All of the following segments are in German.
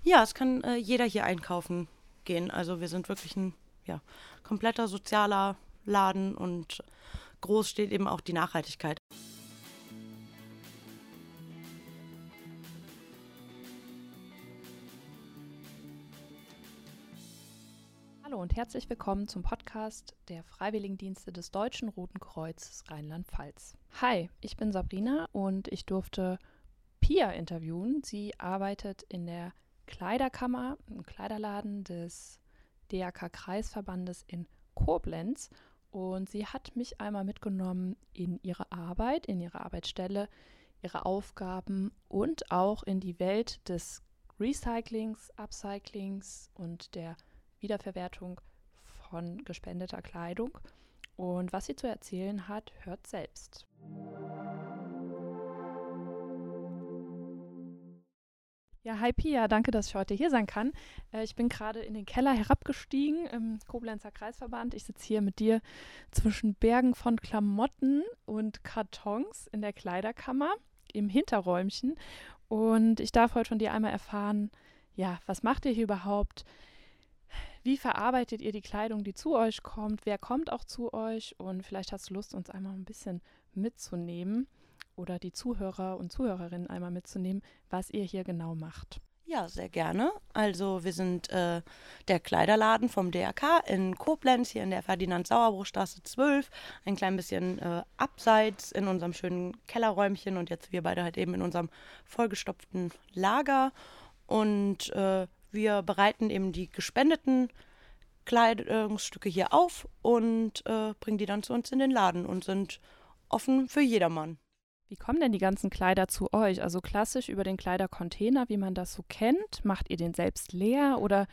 Ja, es kann jeder hier einkaufen gehen. Also wir sind wirklich ein kompletter sozialer Laden und groß steht eben auch die Nachhaltigkeit. Hallo und herzlich willkommen zum Podcast der Freiwilligendienste des Deutschen Roten Kreuzes Rheinland-Pfalz. Hi, ich bin Sabrina und ich durfte Pia interviewen. Sie arbeitet in der Kleiderkammer, im Kleiderladen des DRK-Kreisverbandes in Koblenz, und sie hat mich einmal mitgenommen in ihre Arbeit, in ihre Arbeitsstelle, ihre Aufgaben und auch in die Welt des Recyclings, Upcyclings und der Wiederverwertung von gespendeter Kleidung. Und was sie zu erzählen hat, hört selbst. Ja, hi Pia, danke, dass ich heute hier sein kann. Ich bin gerade in den Keller herabgestiegen im Koblenzer Kreisverband. Ich sitze hier mit dir zwischen Bergen von Klamotten und Kartons in der Kleiderkammer im Hinterräumchen. Und ich darf heute von dir einmal erfahren, ja, was macht ihr hier überhaupt? Wie verarbeitet ihr die Kleidung, die zu euch kommt? Wer kommt auch zu euch? Und vielleicht hast du Lust, uns einmal ein bisschen mitzunehmen oder die Zuhörer und Zuhörerinnen einmal mitzunehmen, was ihr hier genau macht. Ja, sehr gerne. Also wir sind der Kleiderladen vom DRK in Koblenz, hier in der Ferdinand-Sauerbruch-Straße 12, ein klein bisschen abseits in unserem schönen Kellerräumchen und jetzt wir beide halt eben in unserem vollgestopften Lager. Und wir bereiten eben die gespendeten Kleidungsstücke hier auf und bringen die dann zu uns in den Laden und sind offen für jedermann. Wie kommen denn die ganzen Kleider zu euch? Also klassisch über den Kleidercontainer, wie man das so kennt? Macht ihr den selbst leer oder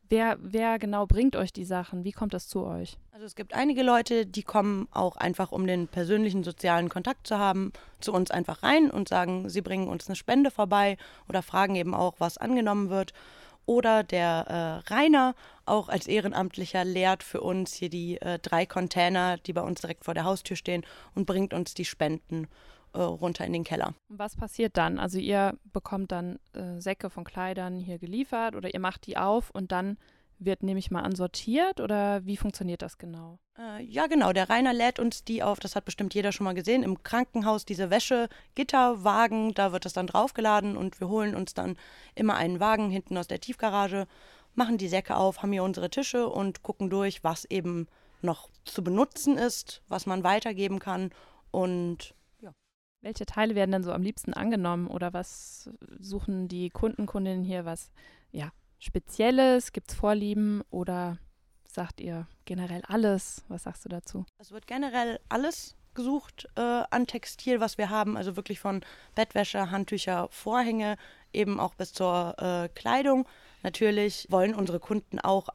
wer genau bringt euch die Sachen? Wie kommt das zu euch? Also es gibt einige Leute, die kommen auch einfach, um den persönlichen sozialen Kontakt zu haben, zu uns einfach rein und sagen, sie bringen uns eine Spende vorbei oder fragen eben auch, was angenommen wird. Oder der Rainer, auch als Ehrenamtlicher, leert für uns hier die 3 Container, die bei uns direkt vor der Haustür stehen und bringt uns die Spenden runter in den Keller. Und was passiert dann? Also ihr bekommt dann Säcke von Kleidern hier geliefert oder ihr macht die auf und dann wird, nehme ich mal an, sortiert oder wie funktioniert das genau? Ja, genau. Der Rainer lädt uns die auf, das hat bestimmt jeder schon mal gesehen, im Krankenhaus diese Wäschegitterwagen, da wird das dann draufgeladen und wir holen uns dann immer einen Wagen hinten aus der Tiefgarage, machen die Säcke auf, haben hier unsere Tische und gucken durch, was eben noch zu benutzen ist, was man weitergeben kann und welche Teile werden denn so am liebsten angenommen oder was suchen die Kundinnen hier, was Spezielles? Gibt es Vorlieben oder sagt ihr generell alles? Was sagst du dazu? Es wird generell alles gesucht an Textil, was wir haben, also wirklich von Bettwäsche, Handtücher, Vorhänge, eben auch bis zur Kleidung. Natürlich wollen unsere Kunden auch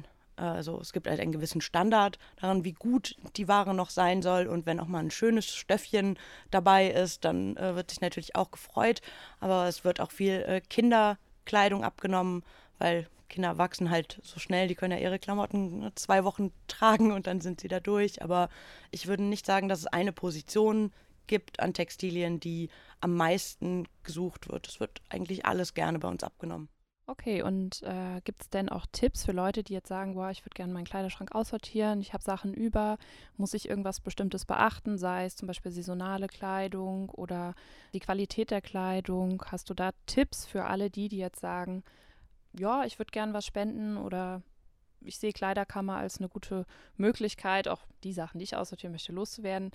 also es gibt halt einen gewissen Standard daran, wie gut die Ware noch sein soll. Und wenn auch mal ein schönes Stöffchen dabei ist, dann wird sich natürlich auch gefreut. Aber es wird auch viel Kinderkleidung abgenommen, weil Kinder wachsen halt so schnell. Die können ja ihre Klamotten 2 Wochen tragen und dann sind sie da durch. Aber ich würde nicht sagen, dass es eine Position gibt an Textilien, die am meisten gesucht wird. Es wird eigentlich alles gerne bei uns abgenommen. Okay, und gibt es denn auch Tipps für Leute, die jetzt sagen, boah, ich würde gerne meinen Kleiderschrank aussortieren, ich habe Sachen über, muss ich irgendwas Bestimmtes beachten, sei es zum Beispiel saisonale Kleidung oder die Qualität der Kleidung? Hast du da Tipps für alle die jetzt sagen, ja, ich würde gerne was spenden oder ich sehe Kleiderkammer als eine gute Möglichkeit, auch die Sachen, die ich aussortieren möchte, loszuwerden.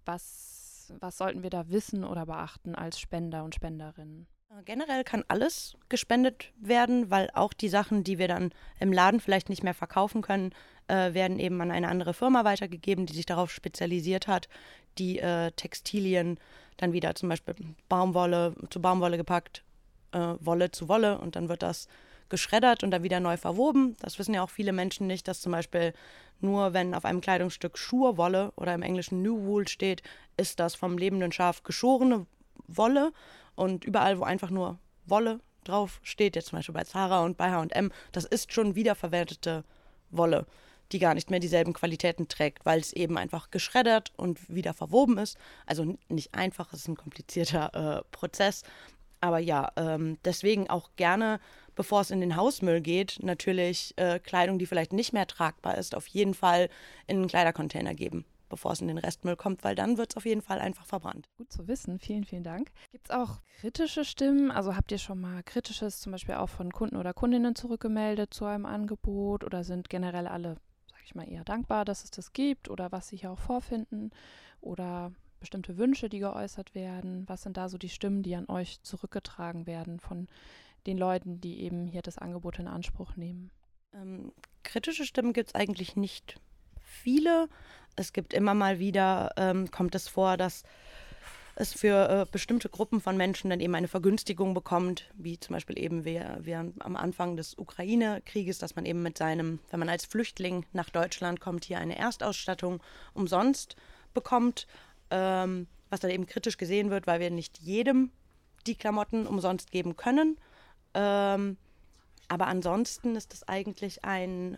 Was sollten wir da wissen oder beachten als Spender und Spenderinnen? Generell kann alles gespendet werden, weil auch die Sachen, die wir dann im Laden vielleicht nicht mehr verkaufen können, werden eben an eine andere Firma weitergegeben, die sich darauf spezialisiert hat, die Textilien dann wieder zum Beispiel Baumwolle zu Baumwolle gepackt, Wolle zu Wolle und dann wird das geschreddert und dann wieder neu verwoben. Das wissen ja auch viele Menschen nicht, dass zum Beispiel nur wenn auf einem Kleidungsstück Schurwolle oder im Englischen New Wool steht, ist das vom lebenden Schaf geschorene Wolle. Und überall, wo einfach nur Wolle drauf steht, jetzt zum Beispiel bei Zara und bei H&M, das ist schon wiederverwertete Wolle, die gar nicht mehr dieselben Qualitäten trägt, weil es eben einfach geschreddert und wieder verwoben ist. Also nicht einfach, es ist ein komplizierter Prozess. Aber ja, deswegen auch gerne bevor es in den Hausmüll geht, natürlich Kleidung, die vielleicht nicht mehr tragbar ist, auf jeden Fall in einen Kleidercontainer geben, bevor es in den Restmüll kommt, weil dann wird es auf jeden Fall einfach verbrannt. Gut zu wissen, vielen, vielen Dank. Gibt es auch kritische Stimmen? Also habt ihr schon mal Kritisches zum Beispiel auch von Kunden oder Kundinnen zurückgemeldet zu einem Angebot oder sind generell alle, sag ich mal, eher dankbar, dass es das gibt oder was sie hier auch vorfinden oder bestimmte Wünsche, die geäußert werden? Was sind da so die Stimmen, die an euch zurückgetragen werden von den Leuten, die eben hier das Angebot in Anspruch nehmen? Kritische Stimmen gibt es eigentlich nicht viele. Es gibt immer mal wieder, kommt es vor, dass es für bestimmte Gruppen von Menschen dann eben eine Vergünstigung bekommt, wie zum Beispiel eben wir am Anfang des Ukraine-Krieges, dass man eben wenn man als Flüchtling nach Deutschland kommt, hier eine Erstausstattung umsonst bekommt, was dann eben kritisch gesehen wird, weil wir nicht jedem die Klamotten umsonst geben können. Aber ansonsten ist es eigentlich ein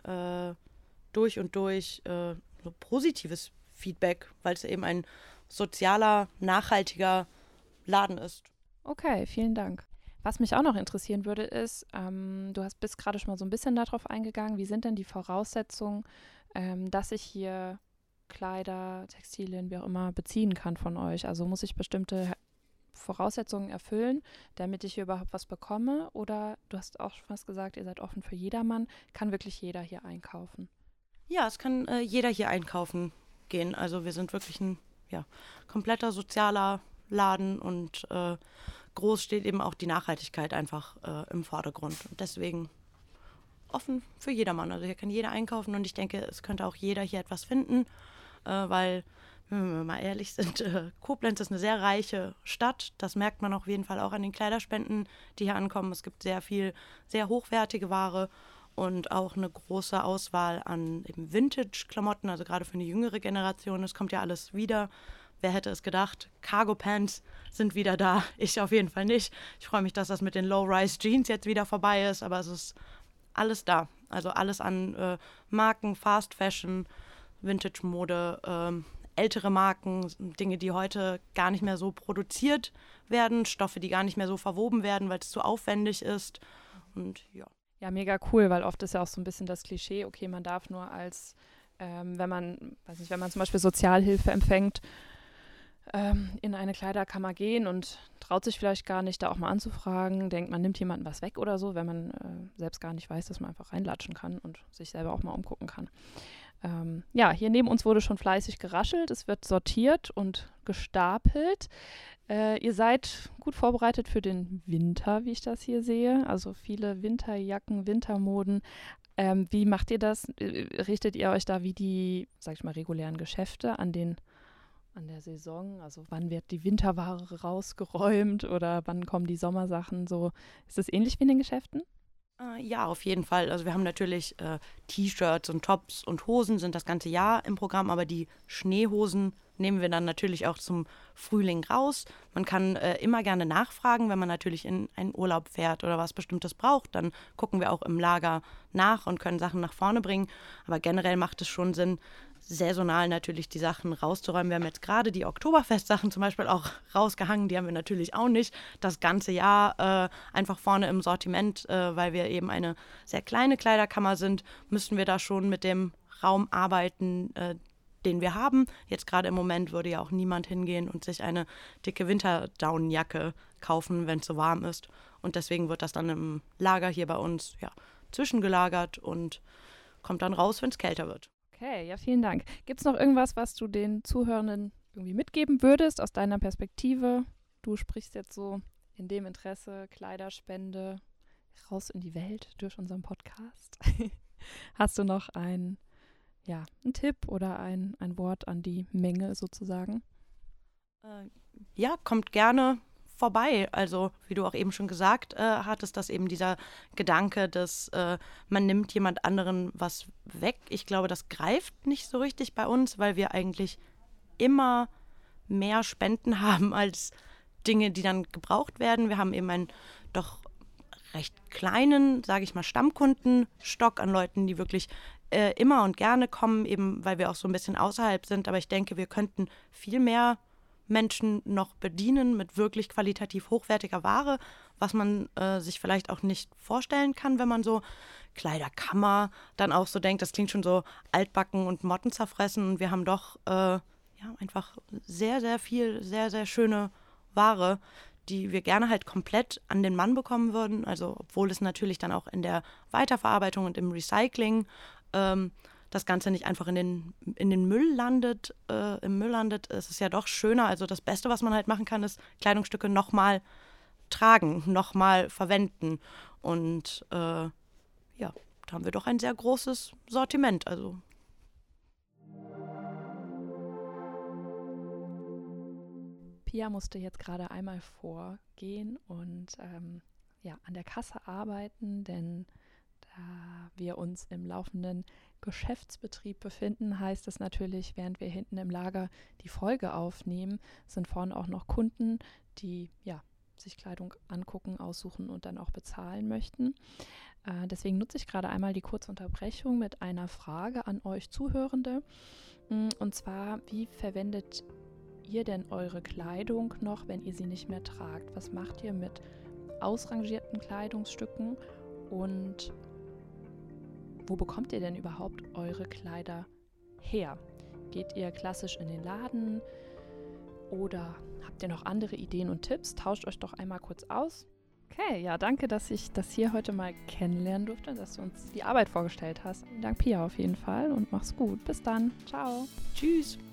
durch und durch so positives Feedback, weil es eben ein sozialer, nachhaltiger Laden ist. Okay, vielen Dank. Was mich auch noch interessieren würde, ist, bist gerade schon mal so ein bisschen darauf eingegangen, wie sind denn die Voraussetzungen, dass ich hier Kleider, Textilien, wie auch immer, beziehen kann von euch? Also muss ich bestimmte Voraussetzungen erfüllen, damit ich hier überhaupt was bekomme? Oder du hast auch fast gesagt, ihr seid offen für jedermann. Kann wirklich jeder hier einkaufen? Ja, es kann jeder hier einkaufen gehen. Also wir sind wirklich ein kompletter sozialer Laden und groß steht eben auch die Nachhaltigkeit einfach im Vordergrund. Und deswegen offen für jedermann. Also hier kann jeder einkaufen und ich denke, es könnte auch jeder hier etwas finden, weil, wenn wir mal ehrlich sind, Koblenz ist eine sehr reiche Stadt. Das merkt man auf jeden Fall auch an den Kleiderspenden, die hier ankommen. Es gibt sehr viel, sehr hochwertige Ware und auch eine große Auswahl an eben Vintage-Klamotten, also gerade für eine jüngere Generation. Es kommt ja alles wieder. Wer hätte es gedacht? Cargo-Pants sind wieder da. Ich auf jeden Fall nicht. Ich freue mich, dass das mit den Low-Rise-Jeans jetzt wieder vorbei ist, aber es ist alles da. Also alles an Marken, Fast Fashion, Vintage-Mode, ältere Marken, Dinge, die heute gar nicht mehr so produziert werden, Stoffe, die gar nicht mehr so verwoben werden, weil es zu aufwendig ist. Und ja. Ja, mega cool, weil oft ist ja auch so ein bisschen das Klischee, okay, man darf nur wenn man zum Beispiel Sozialhilfe empfängt, in eine Kleiderkammer gehen und traut sich vielleicht gar nicht, da auch mal anzufragen, denkt, man nimmt jemandem was weg oder so, wenn man selbst gar nicht weiß, dass man einfach reinlatschen kann und sich selber auch mal umgucken kann. Hier neben uns wurde schon fleißig geraschelt, es wird sortiert und gestapelt. Ihr seid gut vorbereitet für den Winter, wie ich das hier sehe. Also viele Winterjacken, Wintermoden. Wie macht ihr das? Richtet ihr euch da wie die, sag ich mal, regulären Geschäfte an der Saison? Also wann wird die Winterware rausgeräumt oder wann kommen die Sommersachen? So, ist das ähnlich wie in den Geschäften? Ja, auf jeden Fall. Also wir haben natürlich T-Shirts und Tops und Hosen sind das ganze Jahr im Programm, aber die Schneehosen nehmen wir dann natürlich auch zum Frühling raus. Man kann immer gerne nachfragen, wenn man natürlich in einen Urlaub fährt oder was Bestimmtes braucht. Dann gucken wir auch im Lager nach und können Sachen nach vorne bringen. Aber generell macht es schon Sinn, saisonal natürlich die Sachen rauszuräumen. Wir haben jetzt gerade die Oktoberfest-Sachen zum Beispiel auch rausgehangen. Die haben wir natürlich auch nicht das ganze Jahr einfach vorne im Sortiment, weil wir eben eine sehr kleine Kleiderkammer sind, müssen wir da schon mit dem Raum arbeiten, den wir haben. Jetzt gerade im Moment würde ja auch niemand hingehen und sich eine dicke Winterdaunenjacke kaufen, wenn es so warm ist. Und deswegen wird das dann im Lager hier bei uns zwischengelagert und kommt dann raus, wenn es kälter wird. Okay, ja, vielen Dank. Gibt es noch irgendwas, was du den Zuhörenden irgendwie mitgeben würdest aus deiner Perspektive? Du sprichst jetzt so in dem Interesse Kleiderspende raus in die Welt durch unseren Podcast. Hast du noch einen Tipp oder ein Wort an die Menge sozusagen? Ja, kommt gerne vorbei. Also wie du auch eben schon gesagt hattest, dass eben dieser Gedanke, dass man nimmt jemand anderen was weg. Ich glaube, das greift nicht so richtig bei uns, weil wir eigentlich immer mehr Spenden haben als Dinge, die dann gebraucht werden. Wir haben eben einen doch recht kleinen, sage ich mal, Stammkundenstock an Leuten, die wirklich immer und gerne kommen, eben weil wir auch so ein bisschen außerhalb sind. Aber ich denke, wir könnten viel mehr Menschen noch bedienen mit wirklich qualitativ hochwertiger Ware, was man sich vielleicht auch nicht vorstellen kann, wenn man so Kleiderkammer dann auch so denkt, das klingt schon so altbacken und mottenzerfressen. Und wir haben doch einfach sehr, sehr viel, sehr, sehr schöne Ware, die wir gerne halt komplett an den Mann bekommen würden. Also obwohl es natürlich dann auch in der Weiterverarbeitung und im Recycling das Ganze nicht einfach in den Müll landet. Im Müll landet, ist es ja doch schöner. Also das Beste, was man halt machen kann, ist Kleidungsstücke nochmal tragen, nochmal verwenden. Und da haben wir doch ein sehr großes Sortiment. Also Pia musste jetzt gerade einmal vorgehen und an der Kasse arbeiten, denn da wir uns im laufenden Geschäftsbetrieb befinden, heißt es natürlich, während wir hinten im Lager die Folge aufnehmen, sind vorne auch noch Kunden, die sich Kleidung angucken, aussuchen und dann auch bezahlen möchten. Deswegen nutze ich gerade einmal die kurze Unterbrechung mit einer Frage an euch Zuhörende. Und zwar, wie verwendet ihr denn eure Kleidung noch, wenn ihr sie nicht mehr tragt? Was macht ihr mit ausrangierten Kleidungsstücken und wo bekommt ihr denn überhaupt eure Kleider her? Geht ihr klassisch in den Laden oder habt ihr noch andere Ideen und Tipps? Tauscht euch doch einmal kurz aus. Okay, ja, danke, dass ich das hier heute mal kennenlernen durfte, dass du uns die Arbeit vorgestellt hast. Vielen Dank, Pia, auf jeden Fall und mach's gut. Bis dann. Ciao. tschüss.